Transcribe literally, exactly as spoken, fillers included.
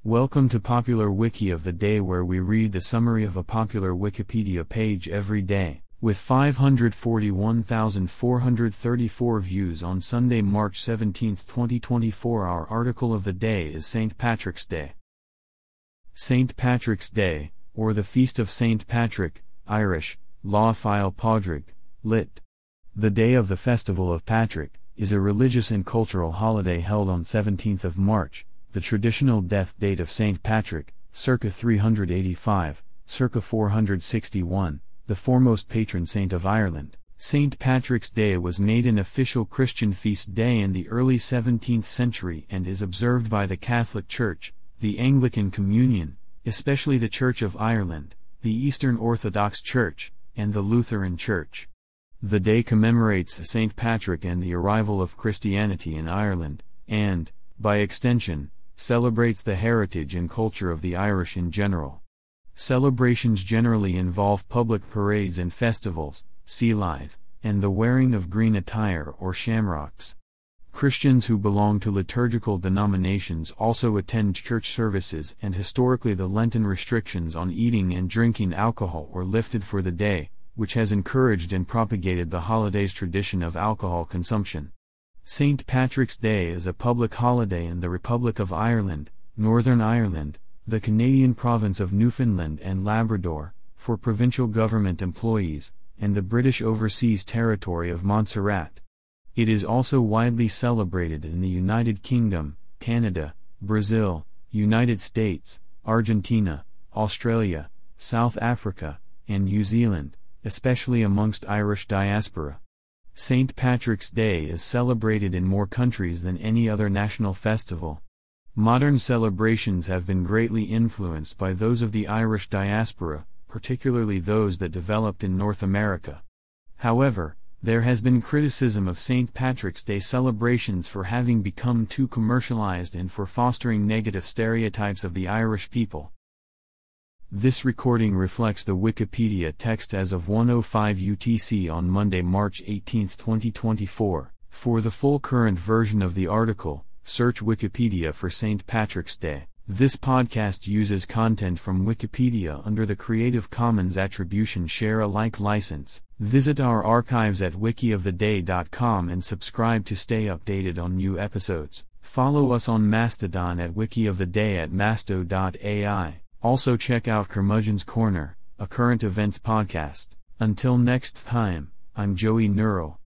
Welcome to Popular Wiki of the Day, where we read the summary of a popular Wikipedia page every day. With five hundred forty-one thousand four hundred thirty-four views on Sunday, March seventeenth, twenty twenty-four, our article of the day is Saint Patrick's Day. Saint Patrick's Day, or the Feast of Saint Patrick, Irish, Láithfeáil Pádraig, lit. The Day of the Festival of Patrick, is a religious and cultural holiday held on seventeenth of March, the traditional death date of Saint Patrick, circa three hundred eighty-five, circa four hundred sixty-one, the foremost patron saint of Ireland. Saint Patrick's Day was made an official Christian feast day in the early seventeenth century and is observed by the Catholic Church, the Anglican Communion, especially the Church of Ireland, the Eastern Orthodox Church, and the Lutheran Church. The day commemorates Saint Patrick and the arrival of Christianity in Ireland, and, by extension, celebrates the heritage and culture of the Irish in general. Celebrations generally involve public parades and festivals, sea life, and the wearing of green attire or shamrocks. Christians who belong to liturgical denominations also attend church services, and historically the Lenten restrictions on eating and drinking alcohol were lifted for the day, which has encouraged and propagated the holiday's tradition of alcohol consumption. Saint Patrick's Day is a public holiday in the Republic of Ireland, Northern Ireland, the Canadian province of Newfoundland and Labrador, for provincial government employees, and the British Overseas Territory of Montserrat. It is also widely celebrated in the United Kingdom, Canada, Brazil, United States, Argentina, Australia, South Africa, and New Zealand, especially amongst Irish diaspora. Saint Patrick's Day is celebrated in more countries than any other national festival. Modern celebrations have been greatly influenced by those of the Irish diaspora, particularly those that developed in North America. However, there has been criticism of Saint Patrick's Day celebrations for having become too commercialized and for fostering negative stereotypes of the Irish people. This recording reflects the Wikipedia text as of one oh five U T C on Monday, March eighteenth, twenty twenty-four. For the full current version of the article, search Wikipedia for Saint Patrick's Day. This podcast uses content from Wikipedia under the Creative Commons Attribution Share Alike license. Visit our archives at wiki of the day dot com and subscribe to stay updated on new episodes. Follow us on Mastodon at wikioftheday at masto dot A I. Also check out Curmudgeon's Corner, a current events podcast. Until next time, I'm Joey Neural.